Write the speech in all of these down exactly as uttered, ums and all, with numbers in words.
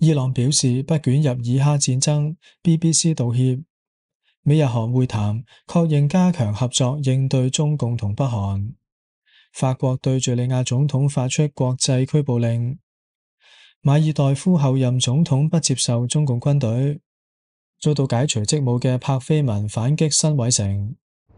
伊朗表示不捲入以哈戰爭 ，B B C 道歉。美日韓會談確認加強合作應對中共同北韓。法國對敘利亞總統發出國際拘捕令。馬爾代夫後任總統不接受中共軍隊。遭到解除職務嘅柏菲文反擊辛偉誠。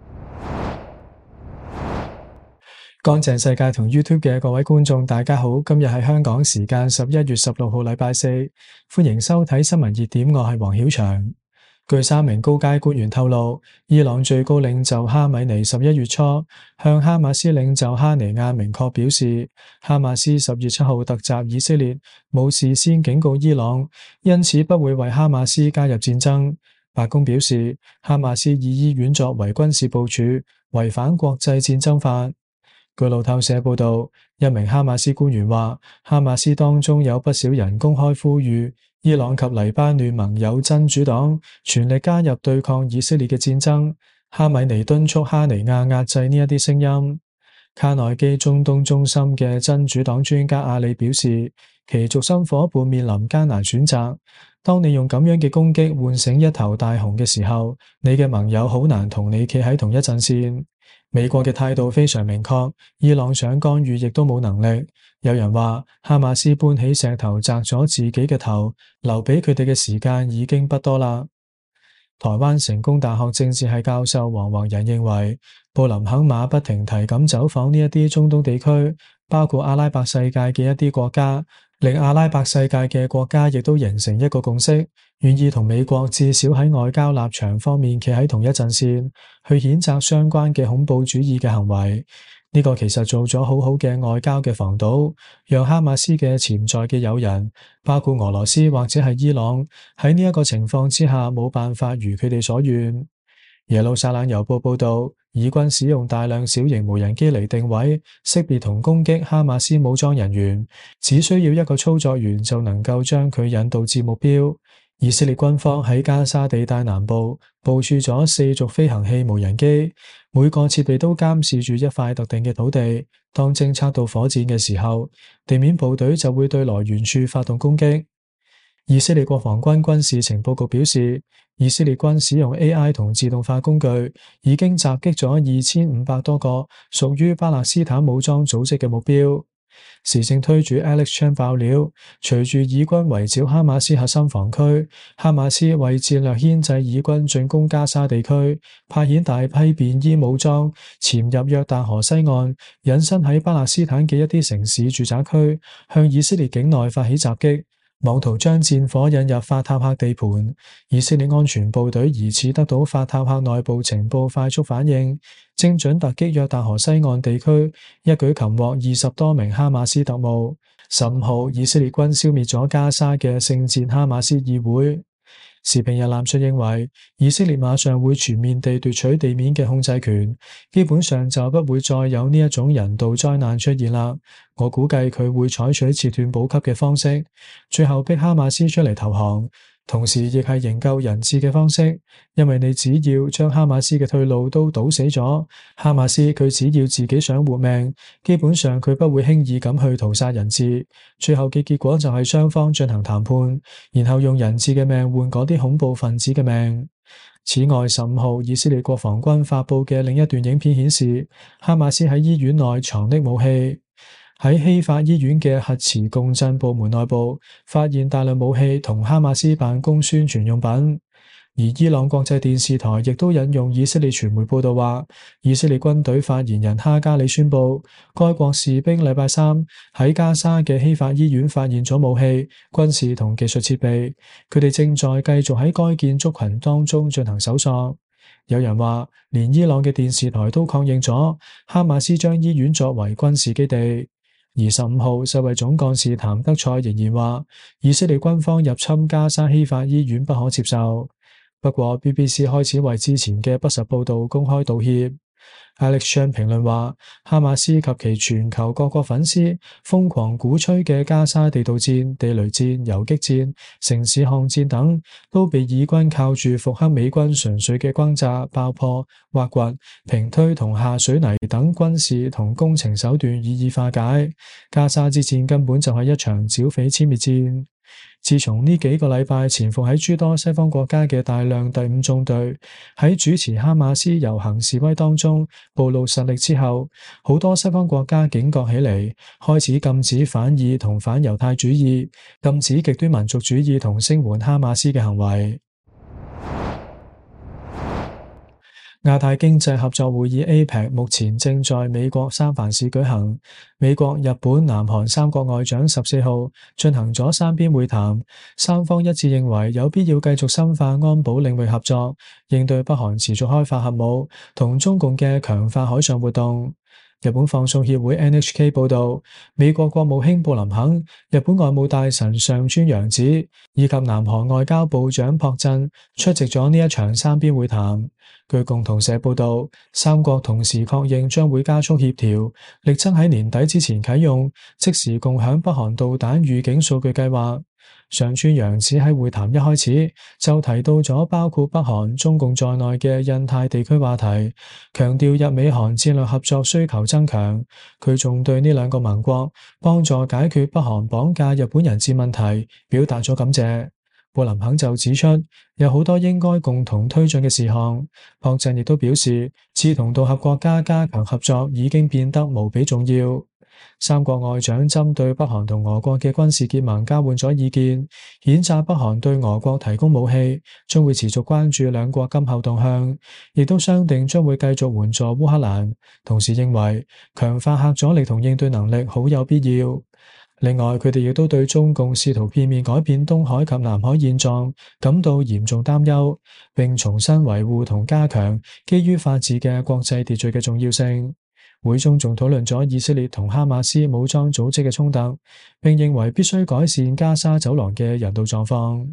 乾淨世界同 YouTube 嘅各位觀眾，大家好，今日係香港時間十一月十六號禮拜四，歡迎收睇新聞熱點，我係黃曉翔。據三名高階官員透露，伊朗最高領袖哈米尼十一月初向哈馬斯領袖哈尼亞明確表示，哈馬斯十月七號突襲以色列，冇事先警告伊朗，因此不會為哈馬斯加入戰爭。白宮表示，哈馬斯以醫院作為軍事部署，違反國際戰爭法。據路透社報道，一名哈馬斯官員話，哈馬斯當中有不少人公開呼籲伊朗及黎巴嫩盟友真主黨全力加入對抗以色列嘅戰爭。哈米尼敦促哈尼亞壓制呢一啲聲音。卡內基中東中心嘅真主黨專家阿里表示，其軸心伙伴面臨艱難選擇。當你用咁樣嘅攻擊喚醒一頭大熊嘅時候，你嘅盟友好難同你企喺同一陣線。美國嘅態度非常明確，伊朗想干預亦都冇能力。有人話，哈馬斯搬起石頭砸咗自己嘅頭，留俾佢哋嘅時間已經不多啦。台灣成功大學政治系教授黃宏仁認為，布林肯馬不停蹄咁走訪呢一啲中東地區，包括阿拉伯世界嘅一啲國家，令阿拉伯世界嘅國家亦都形成一個共識，願意同美國至少喺外交立場方面企喺同一陣線，去譴責相關嘅恐怖主義嘅行為。呢個其實做咗好好嘅外交嘅防堵，讓哈馬斯嘅潛在嘅友人，包括俄羅斯或者係伊朗，喺呢一個情況之下冇辦法如佢哋所願。耶路撒冷郵報報道，以軍使用大量小型無人機嚟定位、識別同攻擊哈馬斯武裝人員，只需要一個操作員就能夠將佢引導至目標。以色列軍方喺加沙地帶南部部署咗四組飛行器無人機，每個設備都監視住一塊特定嘅土地。當偵測到火箭嘅時候，地面部隊就會對來源處發動攻擊。以色列國防軍軍事情報局表示，以色列軍使用 A I 同自動化工具，已經襲擊咗二千五百多個屬於巴勒斯坦武裝組織嘅目標。時政推主 Alex Chan 爆料，隨住以軍圍剿哈馬斯核心防區，哈馬斯為戰略牽制以軍進攻加沙地區，派遣大批便衣武裝潛入約旦河西岸，隱身喺巴勒斯坦嘅一啲城市住宅區，向以色列境內發起襲擊，妄圖將戰火引入法塔赫地盤。以色列安全部隊疑似得到法塔赫內部情報，快速反應，精準突擊約旦河西岸地區，一舉擒獲二十多名哈馬斯特務。十五號，以色列軍消滅咗加沙嘅聖戰哈馬斯議會。時評人藍述認為，以色列馬上會全面地奪取地面嘅控制權，基本上就不會再有呢一種人道災難出現啦。我估計佢會採取切斷補給嘅方式，最後逼哈馬斯出嚟投降，同時亦係營救人質嘅方式。因為你只要將哈馬斯嘅退路都堵死咗，哈馬斯佢只要自己想活命，基本上佢不會輕易咁去屠殺人質。最後嘅結果就係雙方進行談判，然後用人質嘅命換嗰啲恐怖分子嘅命。此外，十五號以色列國防軍發佈嘅另一段影片顯示，哈馬斯喺醫院內藏匿武器。喺希法醫院嘅核磁共振部門內部發現大量武器同哈馬斯辦公宣傳用品。而伊朗國際電視台亦都引用以色列傳媒報道話，以色列軍隊發言人哈加里宣布，該國士兵禮拜三喺加沙嘅希法醫院發現咗武器、軍事同技術設備，佢哋正在繼續喺該建築群當中進行搜索。有人話，連伊朗嘅電視台都確認咗哈馬斯將醫院作為軍事基地。而十五號，世衛總幹事譚德塞仍然話，以色列軍方入侵加沙希法醫院不可接受。不過 B B C 開始為之前嘅不實報道公開道歉。Alex Chan 評論話，哈馬斯及其全球各個粉絲瘋狂鼓吹嘅加沙地道戰、地雷戰、游擊戰、城市巷戰等，都被以軍靠住復刻美軍純粹嘅轟炸、爆破、挖掘、平推同下水泥等軍事同工程手段予以化解。加沙之戰根本就係一場剿匪殲滅戰。 自從呢幾個禮拜潛伏喺諸多西方國家嘅大量第五縱隊喺主持哈馬斯遊行示威當中暴露實力之後，好多西方國家警覺起嚟，開始禁止反以同反猶太主義、禁止極端民族主義同聲援哈馬斯嘅行為。亞太經濟合作會議 A P E C 目前正在美國三藩市舉行，美國、日本、南韓三國外長十四號進行咗三邊會談，三方一致認為有必要繼續深化安保領域合作，應對北韓持續開發核武同中共嘅強化海上活動。日本放送協會 N H K 報道，美國國務卿布林肯、日本外務大臣上川陽子以及南韓外交部長朴振出席咗呢一場三邊會談。據共同社報道，三國同時確認將會加速協調，力爭喺年底之前啟用即時共享北韓導彈預警數據計劃。上川陽子喺會談一開始就提到咗包括北韓、中共在內嘅印太地區話題，強調日美韓戰略合作需求增強。佢仲對呢兩個盟國幫助解決北韓綁架日本人質問題表達咗感謝。布林肯就指出，有好多應該共同推進嘅事項。朴振亦都表示，志同道合國家加強合作已經變得無比重要。三國外長針對北韓同俄國嘅軍事結盟交換咗意見，譴責北韓對俄國提供武器，將會持續關注兩國今後動向，亦都商定將會繼續援助烏克蘭，同時認為強化核阻力同應對能力好有必要。另外，佢哋亦都對中共試圖片面改變東海及南海現狀感到嚴重擔憂，並重新維護同加強基於法治嘅國際秩序嘅重要性。會中仲討論咗以色列同哈馬斯武裝組織嘅衝突，並認為必須改善加沙走廊嘅人道狀況。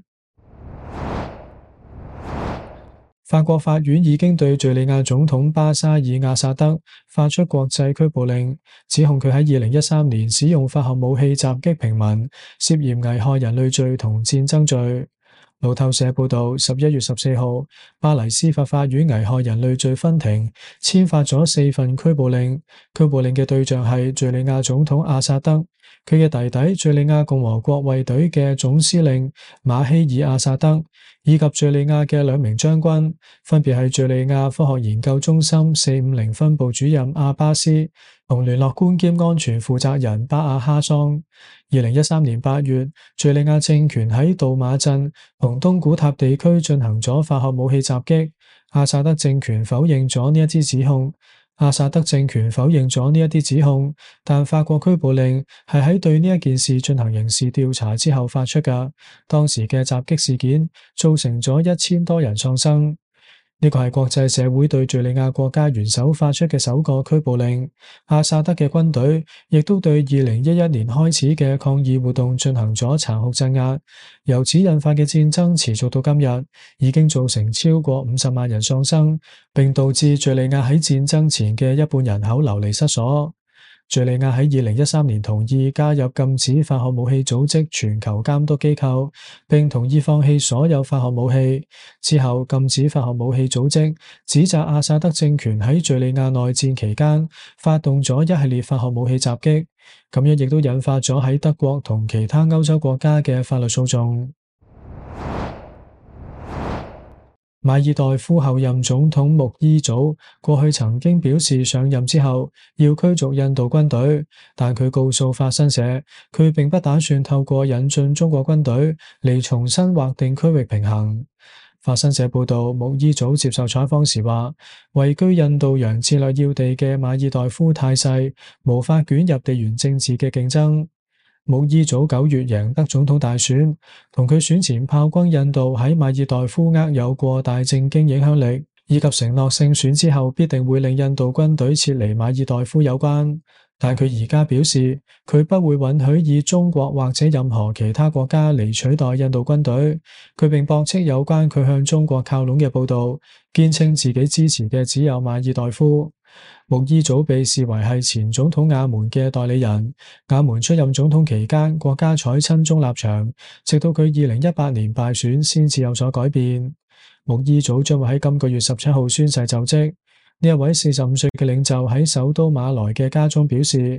法國法院已經對敘利亞總統巴沙爾阿薩德發出國際拘捕令，指控佢喺二零一三年使用化學武器襲擊平民，涉嫌危害人類罪同戰爭罪。路透社報道，十一月十四號，巴黎司法法院危害人類罪分庭簽發咗四份拘捕令，拘捕令嘅對象係敘利亞總統阿薩德、佢嘅弟弟敘利亞共和國衛隊嘅總司令馬希爾阿薩德，以及敘利亞嘅兩名將軍，分別係敘利亞科學研究中心四五零分部主任阿巴斯同聯絡官兼安全負責人巴亞哈桑。二零一三年八月，敘利亞政權喺杜馬鎮同東古塔地區進行咗化學武器襲擊，阿薩德政權否認咗呢一啲指控。阿薩德政權否認咗呢一啲指控，但法國拘捕令係喺對呢一件事進行刑事調查之後發出㗎。當時嘅襲擊事件造成咗一千多人喪生。呢個係國際社會對敘利亞國家元首發出嘅首個拘捕令。阿薩德嘅軍隊亦都對二零一一年開始嘅抗議活動進行咗殘酷鎮壓，由此引發嘅戰爭持續到今日，已經造成超過五十萬人喪生，並導致敘利亞喺戰爭前嘅一半人口流離失所。敘利亞喺二零一三年同意加入禁止化學武器組織全球監督機構，並同意放棄所有化學武器。之後，禁止化學武器組織指責阿薩德政權喺敘利亞內戰期間發動咗一系列化學武器襲擊，咁樣亦都引發咗喺德國同其他歐洲國家嘅法律訴訟。馬爾代夫候任總統穆伊祖過去曾經表示上任之後要驅逐印度軍隊，但佢告訴法新社，佢並不打算透過引進中國軍隊嚟重新劃定區域平衡。法新社報道，穆伊祖接受採訪時話，位居印度洋戰略要地嘅馬爾代夫太細，無法捲入地緣政治嘅競爭。穆伊祖九月贏得總統大選，同佢選前炮轟印度喺馬爾代夫握有過大政經影響力，以及承諾勝選之後必定會令印度軍隊撤離馬爾代夫有關。但佢而家表示，佢不會允許以中國或者任何其他國家嚟取代印度軍隊。佢並駁斥有關佢向中國靠攏嘅報道，堅稱自己支持嘅只有馬爾代夫。穆伊祖被視為係前總統也門嘅代理人，也門出任總統期間，國家採親中立場，直到佢二零一八年敗選先至有所改變。穆伊祖將會喺今個月十七號宣誓就職。呢一位四十五歲嘅領袖喺首都馬來嘅家中表示，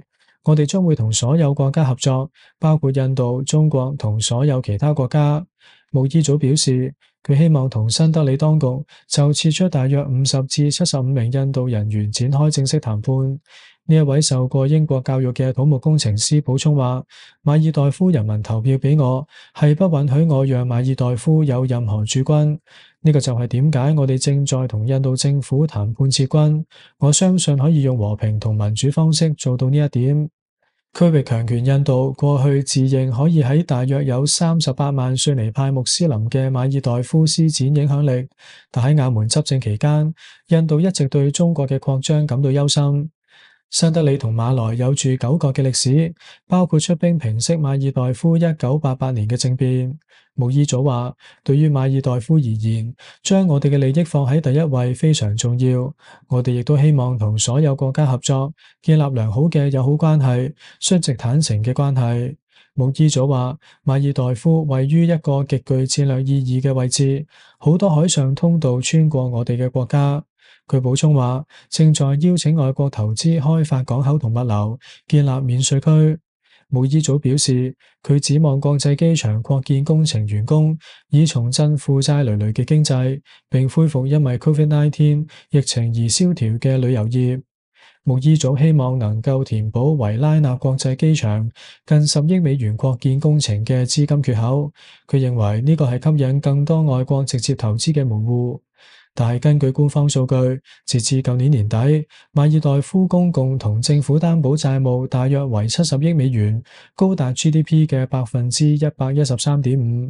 我哋將會同所有國家合作，包括印度、中國同所有其他國家。穆伊祖表示，佢希望同新德里當局就撤出大約五十至七十五名印度人員展開正式談判。呢一位受過英國教育嘅土木工程師補充話，馬爾代夫人民投票俾我，係不允許我讓馬爾代夫有任何駐軍。呢個就係點解我哋正在同印度政府談判撤軍。我相信可以用和平同民主方式做到呢一點。區域強權印度過去自認可以喺大約有三十八萬遜尼派穆斯林嘅馬爾代夫施展影響力，但喺也門執政期間，印度一直對中國嘅擴張感到憂心。新德里同馬來有住久國嘅歷史，包括出兵平息馬爾代夫一九八八年嘅政變。穆伊祖話，對於馬爾代夫而言，將我哋嘅利益放喺第一位非常重要。我哋亦都希望同所有國家合作，建立良好嘅友好關係，率直坦誠嘅關係。穆伊祖話，馬爾代夫位於一個極具戰略意義嘅位置，好多海上通道穿過我哋嘅國家。佢補充話，正在邀請外國投資開發港口同物流，建立免稅區。穆伊祖表示，佢指望國際機場擴建工程完工，以重振負債累累嘅經濟，並恢復因為 Covid 十九 疫情而蕭條嘅旅遊業。穆伊祖希望能夠填補維拉納國際機場近十億美元擴建工程嘅資金缺口。佢認為呢個係吸引更多外國直接投資嘅門戶。但係根據官方數據，截至舊年年底，馬爾代夫公共同政府擔保債務大約為七十億美元，高達 G D P 嘅百分之一百一十三點五。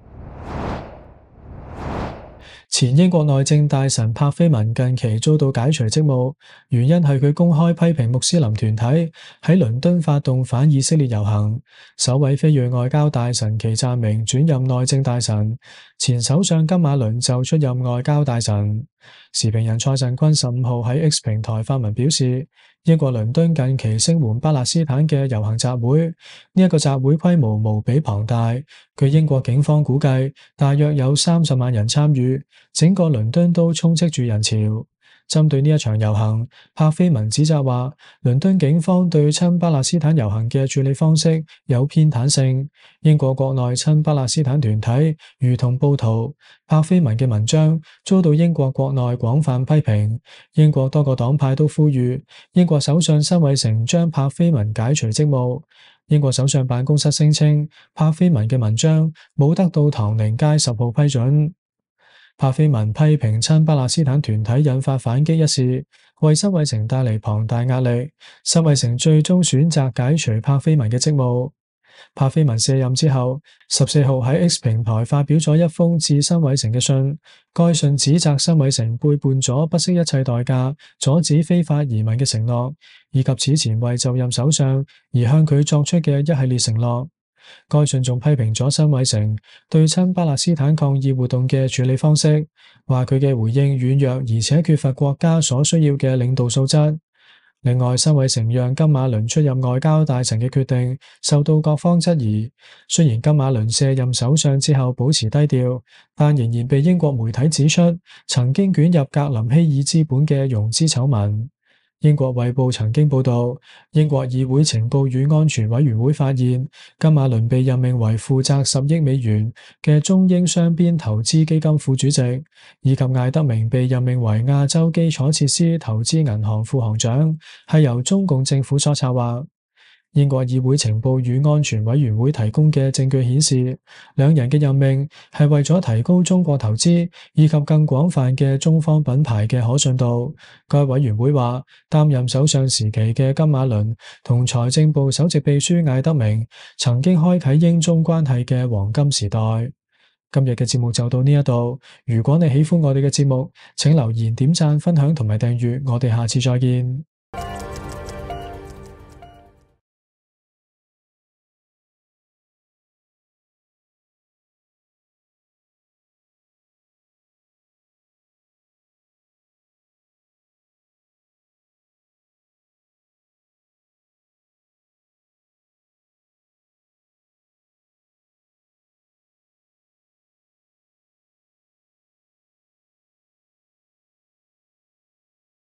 前英國內政大臣柏菲文近期遭到解除職務，原因係佢公開批評穆斯林團體喺倫敦發動反以色列遊行。首位非裔外交大臣祁湛明轉任內政大臣，前首相金馬倫就出任外交大臣。時評人蔡振坤十五號喺 X 平台發文表示，英國倫敦近期聲援巴勒斯坦嘅遊行集會，呢一個集會規模無比龐大，據英國警方估計，大約有三十萬人參與，整個倫敦都充斥住人潮。針對呢一場遊行，柏菲文指責話，倫敦警方對親巴勒斯坦遊行嘅處理方式有偏袒性。英國國內親巴勒斯坦團體如同暴徒。柏菲文嘅文章遭到英國國內廣泛批評，英國多個黨派都呼籲英國首相辛偉誠將柏菲文解除職務。英國首相辦公室聲稱，柏菲文嘅文章冇得到唐寧街十號批准。柏菲文批評親巴勒斯坦團體引發反擊一事，為辛偉誠帶嚟龐大壓力。辛偉誠最終選擇解除柏菲文嘅職務。柏菲文卸任之後，十四號喺 X 平台發表咗一封致辛偉誠嘅信。該信指責辛偉誠背叛咗不惜一切代價阻止非法移民嘅承諾，以及此前為就任首相而向佢作出嘅一系列承諾。該信仲批評咗辛偉誠對親巴勒斯坦抗議活動嘅處理方式，話佢嘅回應軟弱而且缺乏國家所需要嘅領導素質。另外，辛偉誠讓金馬倫出任外交大臣嘅決定受到各方質疑。雖然金馬倫卸任首相之後保持低調，但仍然被英國媒體指出曾經捲入格林希爾資本嘅融資醜聞。英國衛報曾經報道，英國議會情報與安全委員會發現，金馬倫被任命為負責十億美元嘅中英雙邊投資基金副主席，以及艾德明被任命為亞洲基礎設施投資銀行副行長，係由中共政府所策劃。英國議會情報與安全委員會提供嘅證據顯示，兩人嘅任命係為咗提高中國投資以及更廣泛嘅中方品牌嘅可信度。該委員會話，擔任首相時期嘅金馬倫同財政部首席秘書艾德明曾經開啟英中關係嘅黃金時代。今日嘅節目就到呢一度，如果你喜歡我哋嘅節目，請留言、點讚、分享同埋訂閱，我哋下次再見。